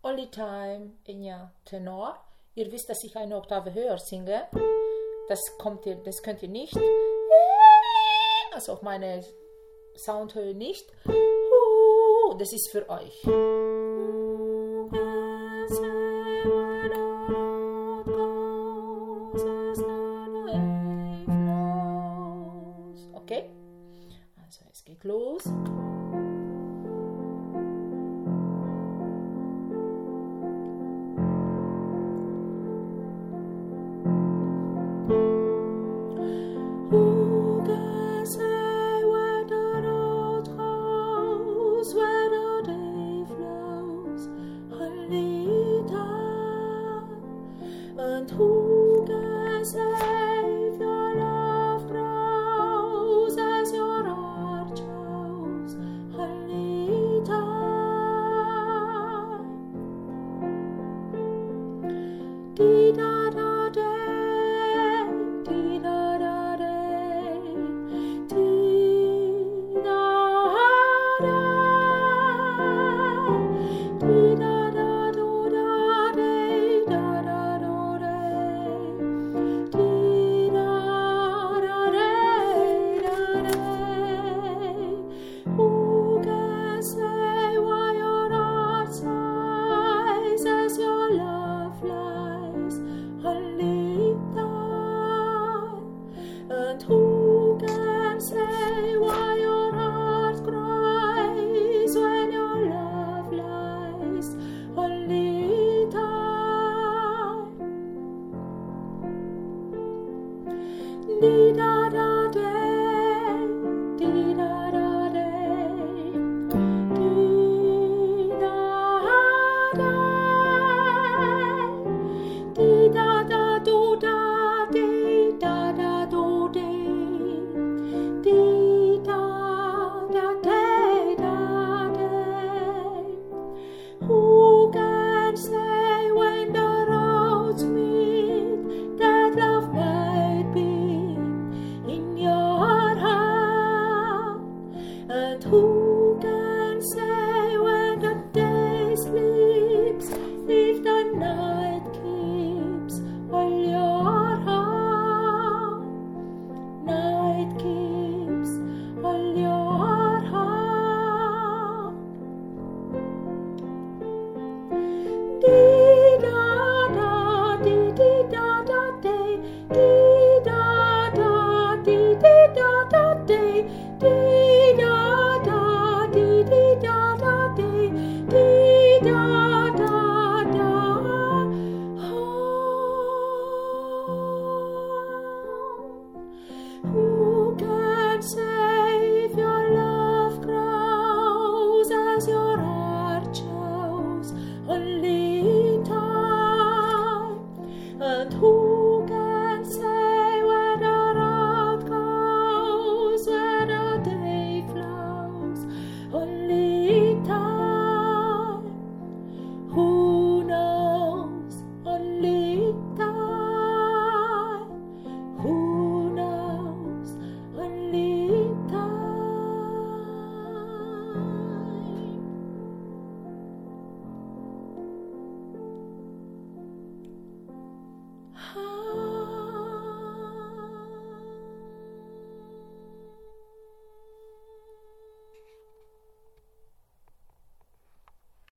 Only Time in ja Tenor. Ihr wisst, dass ich eine Oktave höher singe. Das könnt ihr nicht. Also auf meine Soundhöhe nicht. Das ist für euch. Okay? Also es geht los. And who can save your loved rose as your heart chose early time? Did I